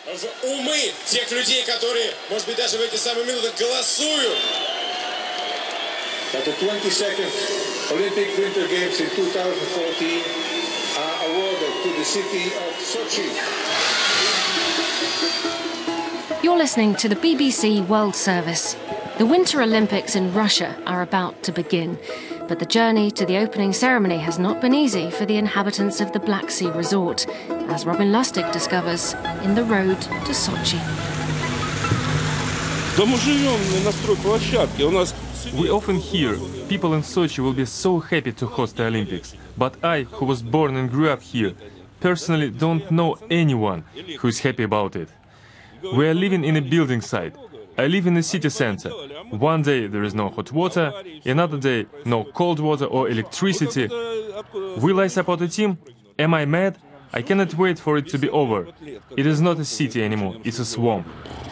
в умы тех людей, которые, может быть, даже в эти самые минуты голосуют. That the 22nd Olympic Winter Games in 2014 are awarded to the city of Sochi. You're listening to the BBC World Service. The Winter Olympics in Russia are about to begin, but the journey to the opening ceremony has not been easy for the inhabitants of the Black Sea resort, as Robin Lustig discovers in The Road to Sochi. We often hear people in Sochi will be so happy to host the Olympics, but I, who was born and grew up here, personally don't know anyone who is happy about it. We are living in a building site. I live in a city center. One day there is no hot water, another day no cold water or electricity. Will I support a team? Am I mad? I cannot wait for it to be over. It is not a city anymore, it's a swamp.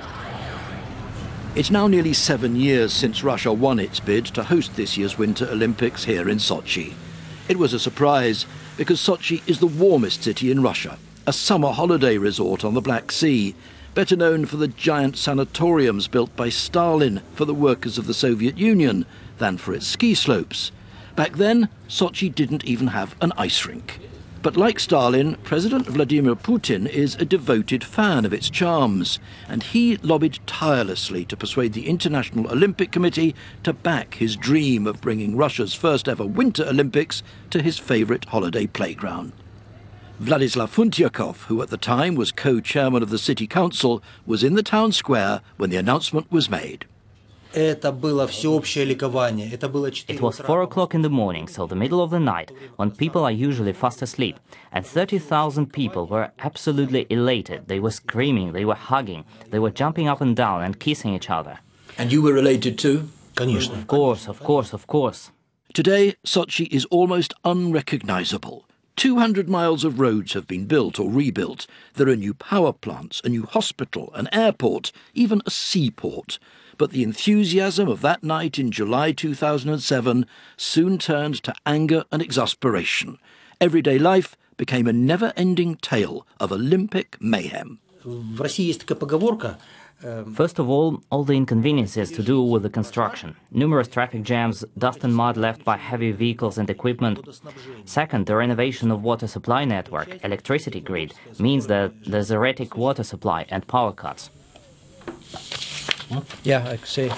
It's now nearly 7 years since Russia won its bid to host this year's Winter Olympics here in Sochi. It was a surprise because Sochi is the warmest city in Russia, a summer holiday resort on the Black Sea, better known for the giant sanatoriums built by Stalin for the workers of the Soviet Union than for its ski slopes. Back then, Sochi didn't even have an ice rink. But like Stalin, President Vladimir Putin is a devoted fan of its charms, and he lobbied tirelessly to persuade the International Olympic Committee to back his dream of bringing Russia's first ever Winter Olympics to his favourite holiday playground. Vladislav Funtyakov, who at the time was co-chairman of the city council, was in the town square when the announcement was made. It was 4 o'clock in the morning, so the middle of the night, when people are usually fast asleep, and 30,000 people were absolutely elated. They were screaming, they were hugging, they were jumping up and down and kissing each other. And you were elated too? Конечно. Of course, of course, of course. Today, Sochi is almost unrecognisable. 200 miles of roads have been built or rebuilt. There are new power plants, a new hospital, an airport, even a seaport. But the enthusiasm of that night in July 2007 soon turned to anger and exasperation. Everyday life became a never-ending tale of Olympic mayhem. First of all the inconveniences to do with the construction. Numerous traffic jams, dust and mud left by heavy vehicles and equipment. Second, the renovation of water supply network, electricity grid, means that there's erratic water supply and power cuts. Yeah, I see.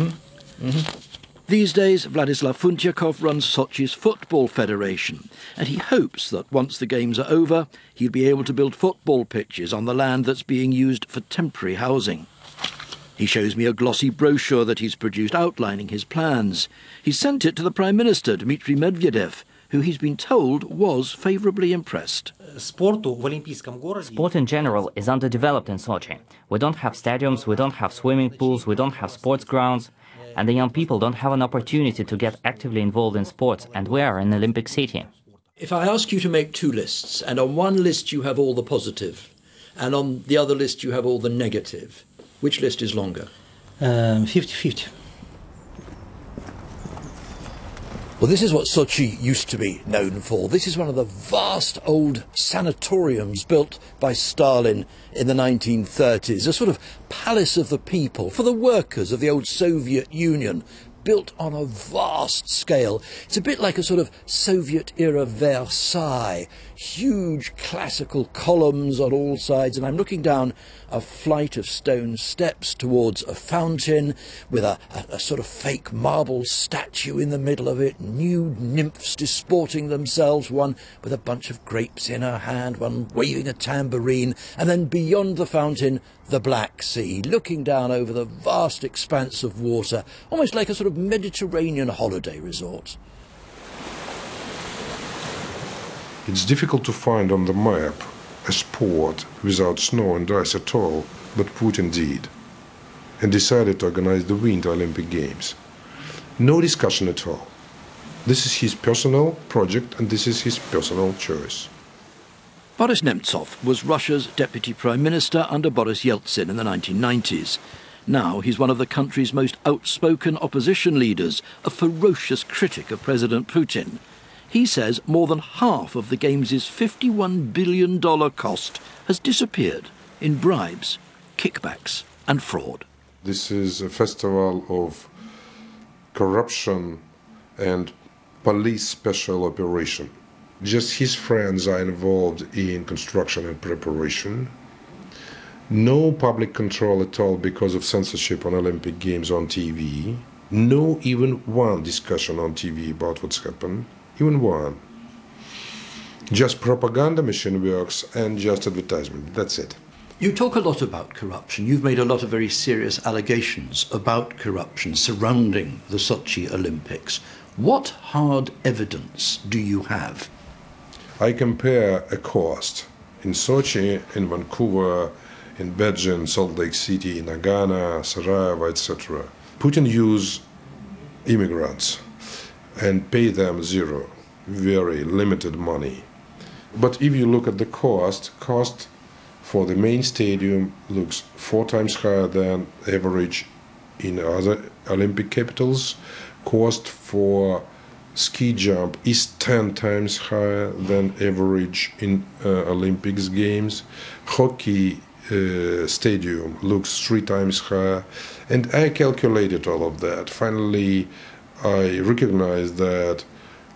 These days, Vladislav Funtyakov runs Sochi's Football Federation, and he hopes that once the games are over, he'll be able to build football pitches on the land that's being used for temporary housing. He shows me a glossy brochure that he's produced outlining his plans. He sent it to the Prime Minister, Dmitry Medvedev, who he's been told was favourably impressed. Sport in general is underdeveloped in Sochi. We don't have stadiums, we don't have swimming pools, we don't have sports grounds, and the young people don't have an opportunity to get actively involved in sports, and we are an Olympic city. If I ask you to make 2 lists, and on one list you have all the positive, and on the other list you have all the negative, which list is longer? 50-50. Well, this is what Sochi used to be known for. This is one of the vast old sanatoriums built by Stalin in the 1930s, a sort of palace of the people for the workers of the old Soviet Union, built on a vast scale. It's a bit like a sort of Soviet-era Versailles, huge classical columns on all sides, and I'm looking down a flight of stone steps towards a fountain with a sort of fake marble statue in the middle of it, nude nymphs disporting themselves, one with a bunch of grapes in her hand, one waving a tambourine, and then beyond the fountain, the Black Sea, looking down over the vast expanse of water, almost like a sort of Mediterranean holiday resort. It's difficult to find on the map a sport without snow and ice at all, but Putin did, and decided to organize the Winter Olympic Games. No discussion at all. This is his personal project, and this is his personal choice. Boris Nemtsov was Russia's deputy prime minister under Boris Yeltsin in the 1990s. Now he's one of the country's most outspoken opposition leaders, a ferocious critic of President Putin. He says more than half of the Games' $51 billion cost has disappeared. in bribes, kickbacks and fraud. This is a festival of corruption and police special operation. Just his friends are involved in construction and preparation. No public control at all because of censorship on Olympic Games on TV. No even one discussion on TV about what's happened. Even one. Just propaganda machine works and just advertisement. That's it. You talk a lot about corruption. You've made a lot of very serious allegations about corruption surrounding the Sochi Olympics. What hard evidence do you have? I compare a cost in Sochi, in Vancouver, in Beijing, Salt Lake City, in Nagano, Sarajevo, etc. Putin used immigrants and pay them zero, very limited money. But if you look at the cost for the main stadium looks 4 times higher than average in other Olympic capitals. Cost for ski jump is 10 times higher than average in Olympics games. Hockey stadium looks 3 times higher. And I calculated all of that. Finally, I recognized that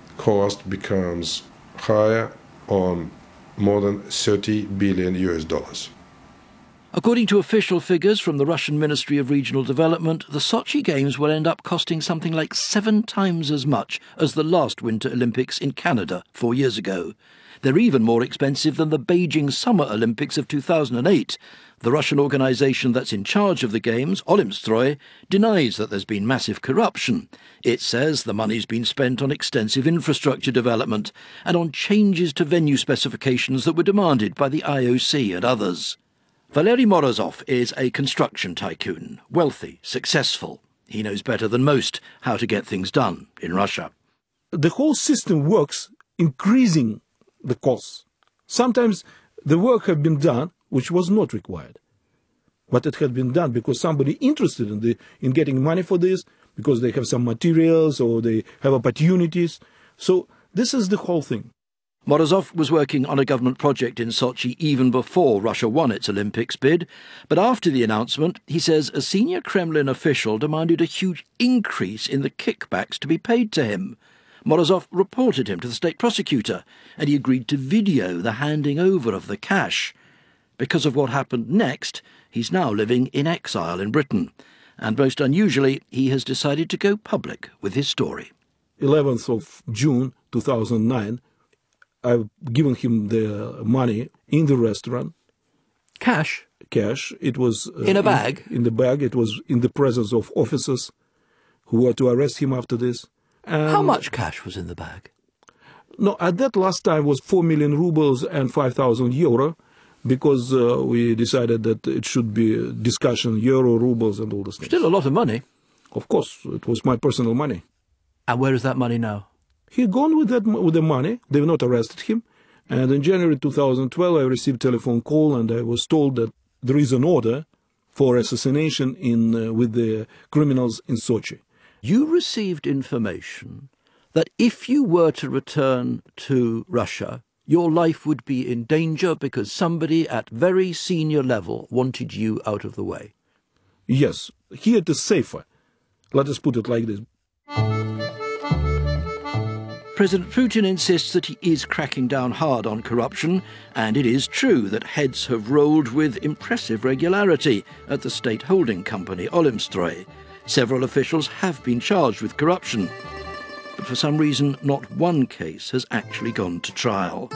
cost becomes higher on more than $30 billion US. According to official figures from the Russian Ministry of Regional Development, the Sochi Games will end up costing something like 7 times as much as the last Winter Olympics in Canada 4 years ago. They're even more expensive than the Beijing Summer Olympics of 2008. The Russian organisation that's in charge of the Games, Olimstroy, denies that there's been massive corruption. It says the money's been spent on extensive infrastructure development and on changes to venue specifications that were demanded by the IOC and others. Valery Morozov is a construction tycoon, wealthy, successful. He knows better than most how to get things done in Russia. The whole system works increasing the costs. Sometimes the work had been done which was not required, but it had been done because somebody interested in getting money for this, because they have some materials or they have opportunities. So this is the whole thing. Morozov was working on a government project in Sochi even before Russia won its Olympics bid. But after the announcement, he says a senior Kremlin official demanded a huge increase in the kickbacks to be paid to him. Morozov reported him to the state prosecutor, and he agreed to video the handing over of the cash. Because of what happened next, he's now living in exile in Britain. And most unusually, he has decided to go public with his story. 11th of June 2009, I've given him the money in the restaurant. Cash? Cash. It was... in a bag? In the bag. It was in the presence of officers who were to arrest him after this. And how much cash was in the bag? No, at that last time was 4 million rubles and 5,000 euro, because we decided that it should be discussion, euro, rubles and all this things. Still a lot of money. Of course, it was my personal money. And where is that money now? He gone with the money. They've not arrested him. And in January 2012, I received a telephone call and I was told that there is an order for assassination with the criminals in Sochi. You received information that if you were to return to Russia, your life would be in danger because somebody at very senior level wanted you out of the way. Yes, here it is safer. Let us put it like this. President Putin insists that he is cracking down hard on corruption, and it is true that heads have rolled with impressive regularity at the state holding company Olimstroy. Several officials have been charged with corruption, but for some reason not one case has actually gone to trial.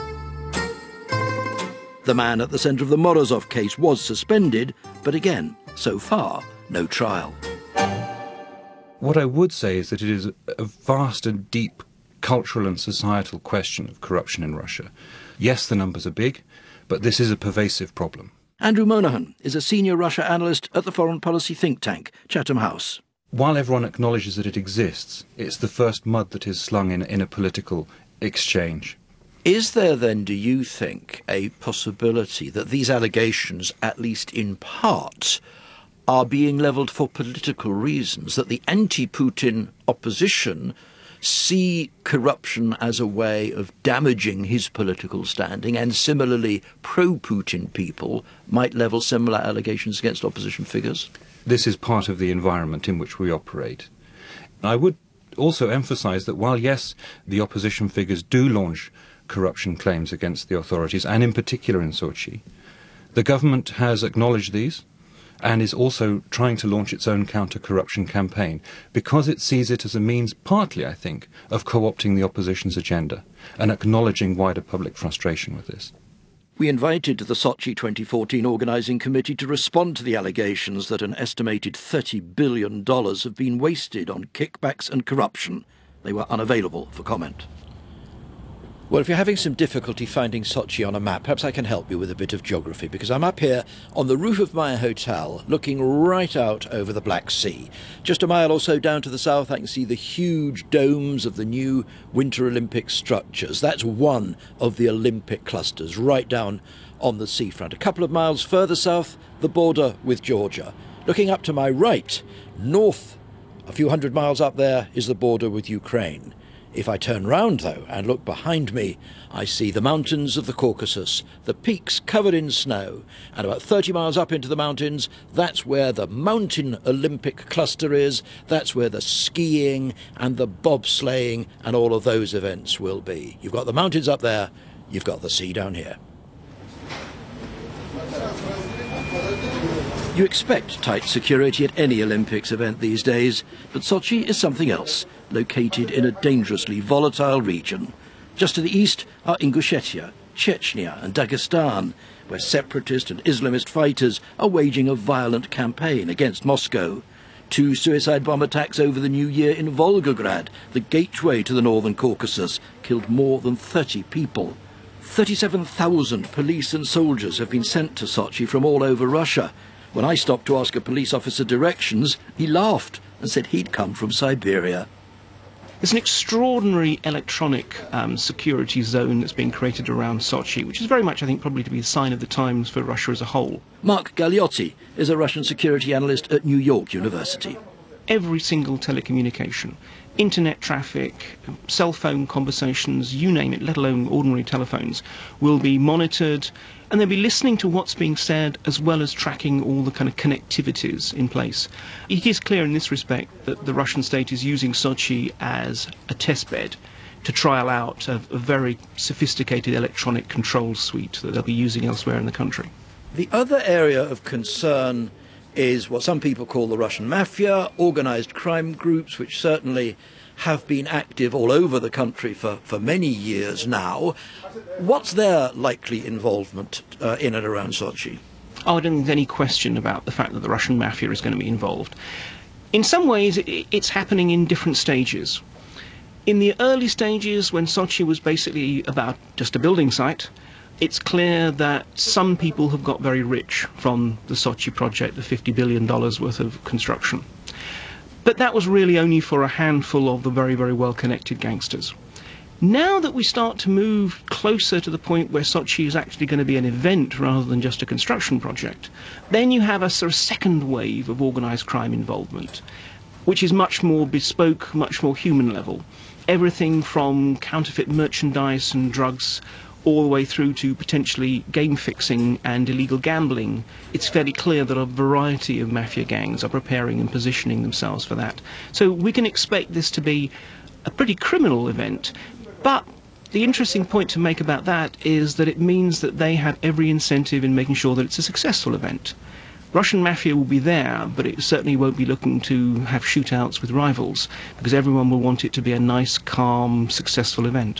The man at the centre of the Morozov case was suspended, but again, so far, no trial. What I would say is that it is a vast and deep cultural and societal question of corruption in Russia. Yes, the numbers are big, but this is a pervasive problem. Andrew Monahan is a senior Russia analyst at the foreign policy think tank, Chatham House. While everyone acknowledges that it exists, it's the first mud that is slung in a political exchange. Is there then, do you think, a possibility that these allegations, at least in part, are being levelled for political reasons, that the anti-Putin opposition see corruption as a way of damaging his political standing, and similarly pro-Putin people might level similar allegations against opposition figures? This is part of the environment in which we operate. I would also emphasize that while, yes, the opposition figures do launch corruption claims against the authorities, and in particular in Sochi, the government has acknowledged these and is also trying to launch its own counter-corruption campaign because it sees it as a means, partly, I think, of co-opting the opposition's agenda and acknowledging wider public frustration with this. We invited the Sochi 2014 organising committee to respond to the allegations that an estimated $30 billion have been wasted on kickbacks and corruption. They were unavailable for comment. Well, if you're having some difficulty finding Sochi on a map, perhaps I can help you with a bit of geography, because I'm up here on the roof of my hotel looking right out over the Black Sea. Just a mile or so down to the south, I can see the huge domes of the new Winter Olympic structures. That's one of the Olympic clusters right down on the seafront. A couple of miles further south, the border with Georgia. Looking up to my right, north, a few hundred miles up there, is the border with Ukraine. If I turn round, though, and look behind me, I see the mountains of the Caucasus, the peaks covered in snow, and about 30 miles up into the mountains, that's where the Mountain Olympic cluster is, that's where the skiing and the bobsleighing and all of those events will be. You've got the mountains up there, you've got the sea down here. You expect tight security at any Olympics event these days, but Sochi is something else, located in a dangerously volatile region. Just to the east are Ingushetia, Chechnya and Dagestan, where separatist and Islamist fighters are waging a violent campaign against Moscow. 2 suicide bomb attacks over the new year in Volgograd, the gateway to the northern Caucasus, killed more than 30 people. 37,000 police and soldiers have been sent to Sochi from all over Russia. When I stopped to ask a police officer directions, he laughed and said he'd come from Siberia. There's an extraordinary electronic security zone that's being created around Sochi, which is very much, I think, probably to be a sign of the times for Russia as a whole. Mark Galeotti is a Russian security analyst at New York University. Every single telecommunication, internet traffic, cell phone conversations, you name it, let alone ordinary telephones, will be monitored, and they'll be listening to what's being said as well as tracking all the kind of connectivities in place. It is clear in this respect that the Russian state is using Sochi as a testbed to trial out a very sophisticated electronic control suite that they'll be using elsewhere in the country. The other area of concern is what some people call the Russian mafia, organised crime groups, which certainly have been active all over the country for many years now. What's their likely involvement in and around Sochi? Oh, I don't think there's any question about the fact that the Russian mafia is going to be involved. In some ways, it's happening in different stages. In the early stages, when Sochi was basically about just a building site, it's clear that some people have got very rich from the Sochi project, the $50 billion worth of construction. But that was really only for a handful of the very, very well-connected gangsters. Now that we start to move closer to the point where Sochi is actually going to be an event rather than just a construction project, then you have a sort of second wave of organised crime involvement, which is much more bespoke, much more human level. Everything from counterfeit merchandise and drugs all the way through to potentially game fixing and illegal gambling. It's fairly clear that a variety of mafia gangs are preparing and positioning themselves for that. So we can expect this to be a pretty criminal event, but the interesting point to make about that is that it means that they have every incentive in making sure that it's a successful event. Russian mafia will be there, but it certainly won't be looking to have shootouts with rivals, because everyone will want it to be a nice, calm, successful event.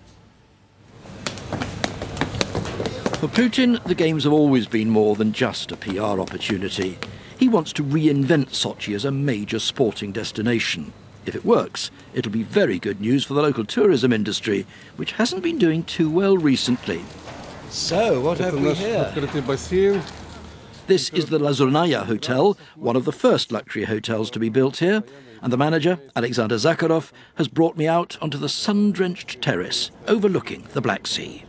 For Putin, the Games have always been more than just a PR opportunity. He wants to reinvent Sochi as a major sporting destination. If it works, it'll be very good news for the local tourism industry, which hasn't been doing too well recently. So, what have we here? This is the Lazurnaya Hotel, one of the first luxury hotels to be built here, and the manager, Alexander Zakharov, has brought me out onto the sun-drenched terrace overlooking the Black Sea.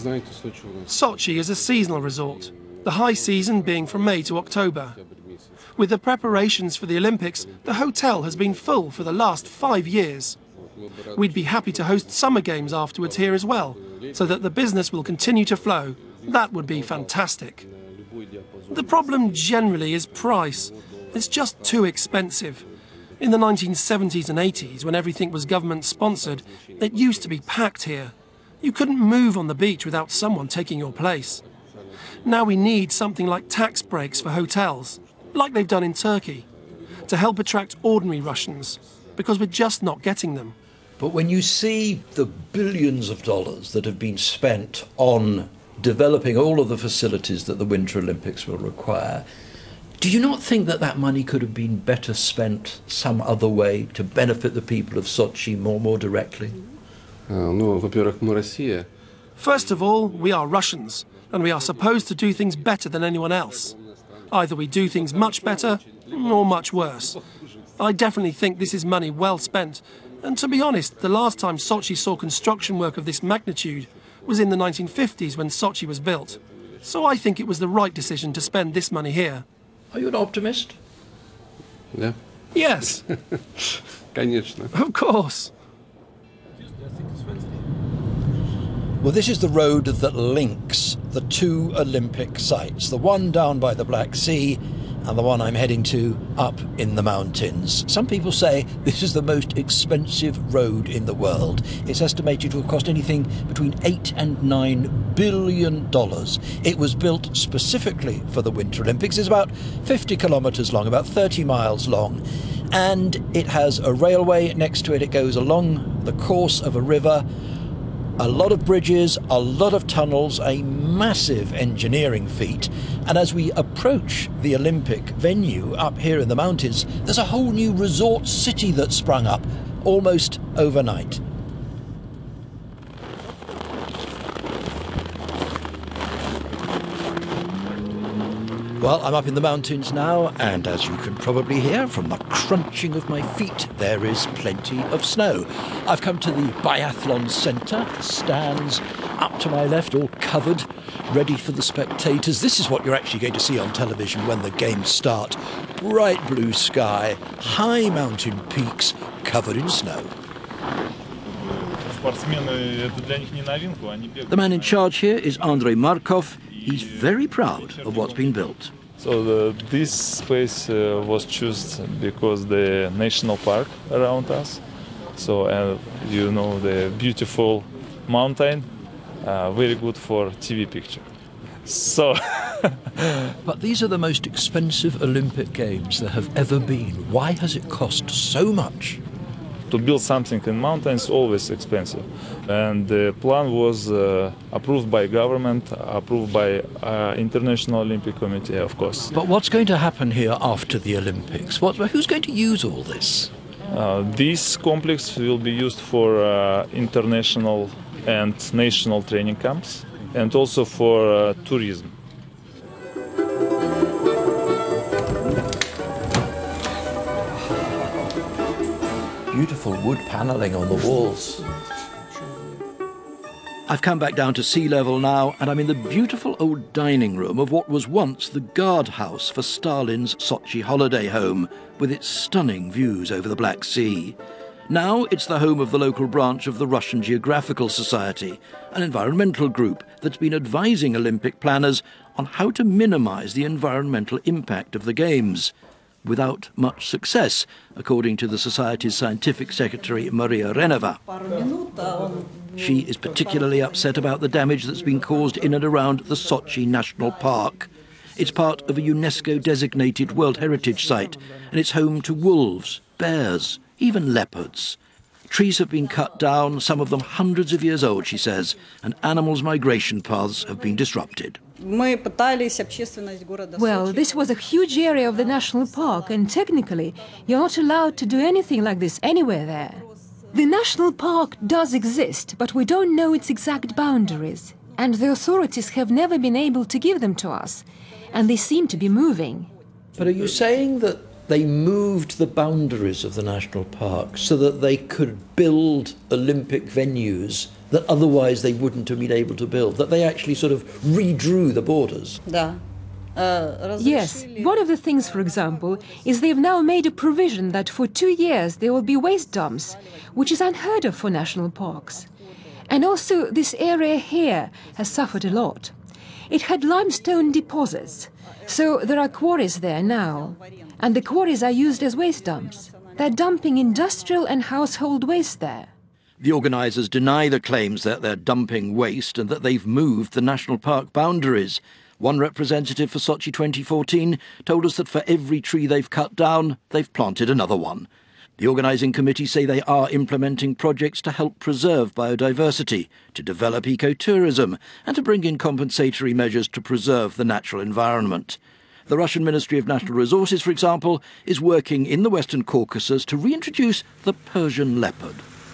Sochi is a seasonal resort, the high season being from May to October. With the preparations for the Olympics, the hotel has been full for the last 5 years. We'd be happy to host summer games afterwards here as well, so that the business will continue to flow. That would be fantastic. The problem generally is price. It's just too expensive. In the 1970s and 80s, when everything was government-sponsored, it used to be packed here. You couldn't move on the beach without someone taking your place. Now we need something like tax breaks for hotels, like they've done in Turkey, to help attract ordinary Russians, because we're just not getting them. But when you see the billions of dollars that have been spent on developing all of the facilities that the Winter Olympics will require, do you not think that that money could have been better spent some other way to benefit the people of Sochi more directly? First of all, we are Russians, and we are supposed to do things better than anyone else. Either we do things much better, or much worse. I definitely think this is money well spent, and to be honest, the last time Sochi saw construction work of this magnitude was in the 1950s when Sochi was built. So I think it was the right decision to spend this money here. Are you an optimist? Yeah. Yes. Конечно. Of course. Well, this is the road that links the two Olympic sites, the one down by the Black Sea and the one I'm heading to up in the mountains. Some people say this is the most expensive road in the world. It's estimated to have cost anything between $8 and $9 billion. It was built specifically for the Winter Olympics. It's about 50 kilometres long, about 30 miles long, and it has a railway next to it. It goes along the course of a river. A lot of bridges, a lot of tunnels, a massive engineering feat. And as we approach the Olympic venue up here in the mountains, there's a whole new resort city that sprung up almost overnight. Well, I'm up in the mountains now, and as you can probably hear from the crunching of my feet, there is plenty of snow. I've come to the biathlon centre, the stands up to my left, all covered, ready for the spectators. This is what you're actually going to see on television when the games start. Bright blue sky, high mountain peaks, covered in snow. The man in charge here is Andrei Markov. He's very proud of what's been built. So this space was chosen because the national park around us. So you know, the beautiful mountain, very good for TV picture. So. But these are the most expensive Olympic Games there have ever been. Why has it cost so much? To build something in mountains is always expensive. And the plan was approved by government, approved by International Olympic Committee, of course. But what's going to happen here after the Olympics? Who's going to use all this? This complex will be used for international and national training camps, and also for tourism. Beautiful wood panelling on the walls. I've come back down to sea level now, and I'm in the beautiful old dining room of what was once the guardhouse for Stalin's Sochi holiday home, with its stunning views over the Black Sea. Now it's the home of the local branch of the Russian Geographical Society, an environmental group that's been advising Olympic planners on how to minimise the environmental impact of the Games. Without much success, according to the Society's scientific secretary, Maria Renova. She is particularly upset about the damage that's been caused in and around the Sochi National Park. It's part of a UNESCO-designated World Heritage Site, and it's home to wolves, bears, even leopards. Trees have been cut down, some of them hundreds of years old, she says, and animals' migration paths have been disrupted. Well, this was a huge area of the national park, and technically, you're not allowed to do anything like this anywhere there. The national park does exist, but we don't know its exact boundaries, and the authorities have never been able to give them to us, and they seem to be moving. But are you saying that they moved the boundaries of the national park so that they could build Olympic venues that otherwise they wouldn't have been able to build, that they actually sort of redrew the borders? Да. Yes, one of the things, for example, is they've now made a provision that for 2 years there will be waste dumps, which is unheard of for national parks. And also, this area here has suffered a lot. It had limestone deposits, so there are quarries there now. And the quarries are used as waste dumps. They're dumping industrial and household waste there. The organisers deny the claims that they're dumping waste and that they've moved the national park boundaries. One representative for Sochi 2014 told us that for every tree they've cut down, they've planted another one. The organising committee say they are implementing projects to help preserve biodiversity, to develop ecotourism, and to bring in compensatory measures to preserve the natural environment. The Russian Ministry of Natural Resources, for example, is working in the Western Caucasus to reintroduce the Persian leopard.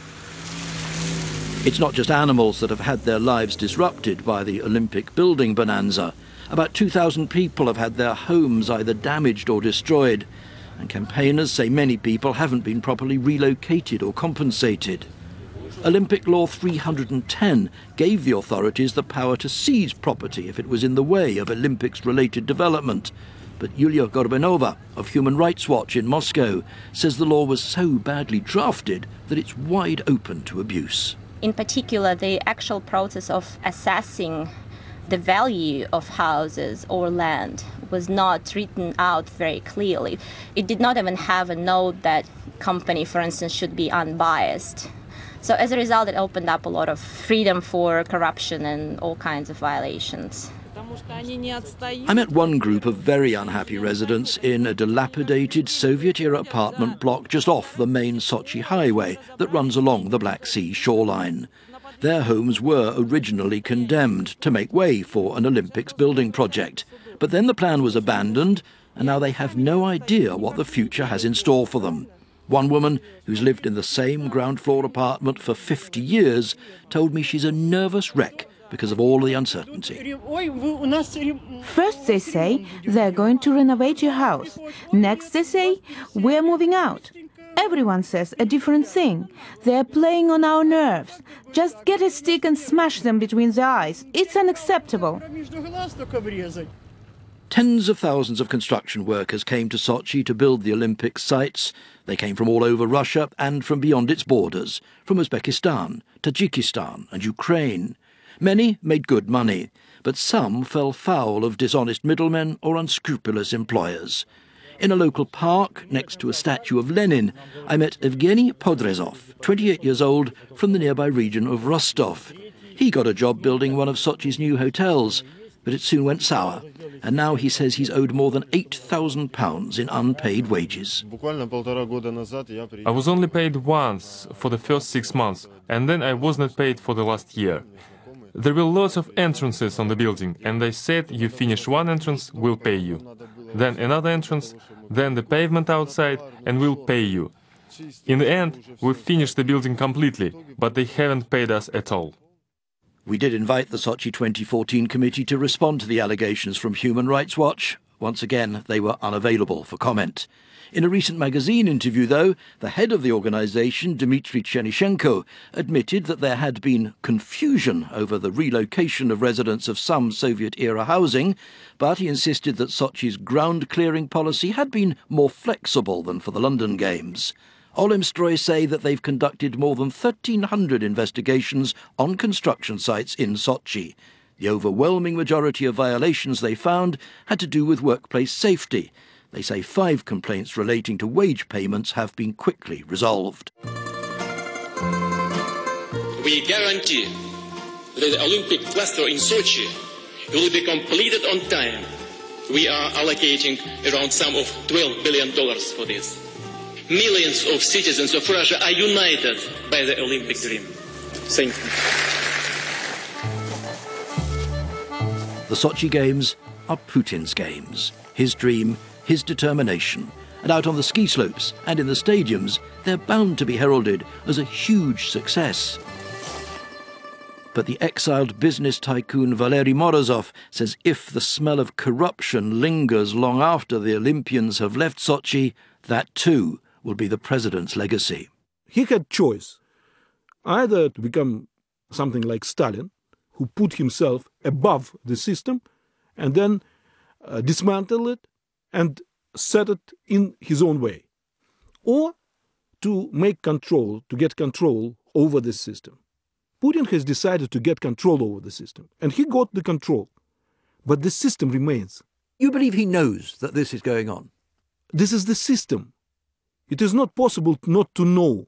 It's not just animals that have had their lives disrupted by the Olympic building bonanza. About 2,000 people have had their homes either damaged or destroyed, and campaigners say many people haven't been properly relocated or compensated. Olympic Law 310 gave the authorities the power to seize property if it was in the way of Olympics-related development. But Yulia Gorbanova of Human Rights Watch in Moscow says the law was so badly drafted that it's wide open to abuse. In particular, the actual process of assessing the value of houses or land was not written out very clearly. It did not even have a note that company, for instance, should be unbiased. So as a result, it opened up a lot of freedom for corruption and all kinds of violations. I met one group of very unhappy residents in a dilapidated Soviet-era apartment block just off the main Sochi highway that runs along the Black Sea shoreline. Their homes were originally condemned to make way for an Olympics building project. But then the plan was abandoned, and now they have no idea what the future has in store for them. One woman, who's lived in the same ground-floor apartment for 50 years, told me she's a nervous wreck because of all the uncertainty. First they say they're going to renovate your house. Next they say we're moving out. Everyone says a different thing. They're playing on our nerves. Just get a stick and smash them between the eyes. It's unacceptable. Tens of thousands of construction workers came to Sochi to build the Olympic sites. They came from all over Russia and from beyond its borders, from Uzbekistan, Tajikistan and Ukraine. Many made good money, but some fell foul of dishonest middlemen or unscrupulous employers. In a local park, next to a statue of Lenin, I met Evgeny Podrezov, 28 years old, from the nearby region of Rostov. He got a job building one of Sochi's new hotels, but it soon went sour, and now he says he's owed more than £8,000 in unpaid wages. I was only paid once for the first 6 months, and then I was not paid for the last year. There were lots of entrances on the building, and they said you finish one entrance, we'll pay you. Then another entrance, then the pavement outside, and we'll pay you. In the end, we finished the building completely, but they haven't paid us at all. We did invite the Sochi 2014 committee to respond to the allegations from Human Rights Watch. Once again, they were unavailable for comment. In a recent magazine interview, though, the head of the organisation, Dmitry Chernyshenko, admitted that there had been confusion over the relocation of residents of some Soviet-era housing, but he insisted that Sochi's ground-clearing policy had been more flexible than for the London Games. Olimstroy say that they've conducted more than 1,300 investigations on construction sites in Sochi. The overwhelming majority of violations they found had to do with workplace safety. They say 5 complaints relating to wage payments have been quickly resolved. We guarantee that the Olympic cluster in Sochi will be completed on time. We are allocating around sum of $12 billion for this. Millions of citizens of Russia are united by the Olympic dream. Thank you. The Sochi Games are Putin's games. His dream, his determination. And out on the ski slopes and in the stadiums, they're bound to be heralded as a huge success. But the exiled business tycoon Valery Morozov says if the smell of corruption lingers long after the Olympians have left Sochi, that too will be the president's legacy. He had choice, either to become something like Stalin, who put himself above the system, and then dismantle it and set it in his own way, or to get control over this system. Putin has decided to get control over the system, and he got the control, but the system remains. You believe he knows that this is going on? This is the system. It is not possible not to know.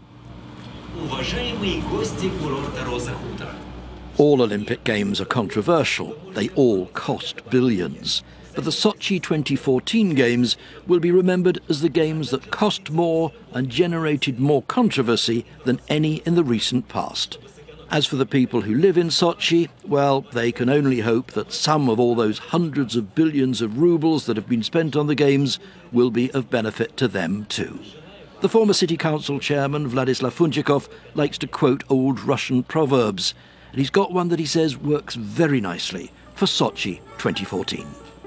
All Olympic Games are controversial. They all cost billions. But the Sochi 2014 Games will be remembered as the games that cost more and generated more controversy than any in the recent past. As for the people who live in Sochi, well, they can only hope that some of all those hundreds of billions of rubles that have been spent on the Games will be of benefit to them too. The former City Council chairman, Vladislav Funchikov, likes to quote old Russian proverbs, and he's got one that he says works very nicely for Sochi 2014.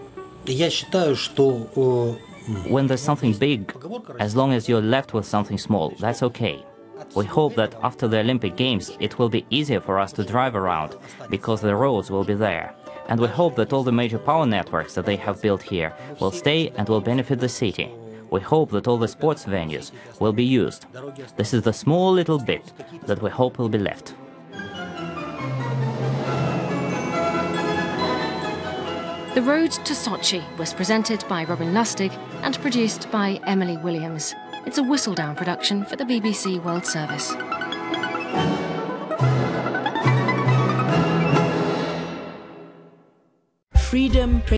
When there's something big, as long as you're left with something small, that's okay. We hope that after the Olympic Games it will be easier for us to drive around, because the roads will be there. And we hope that all the major power networks that they have built here will stay and will benefit the city. We hope that all the sports venues will be used. This is the small little bit that we hope will be left. The Road to Sochi was presented by Robin Lustig and produced by Emily Williams. It's a Whistledown production for the BBC World Service. Freedom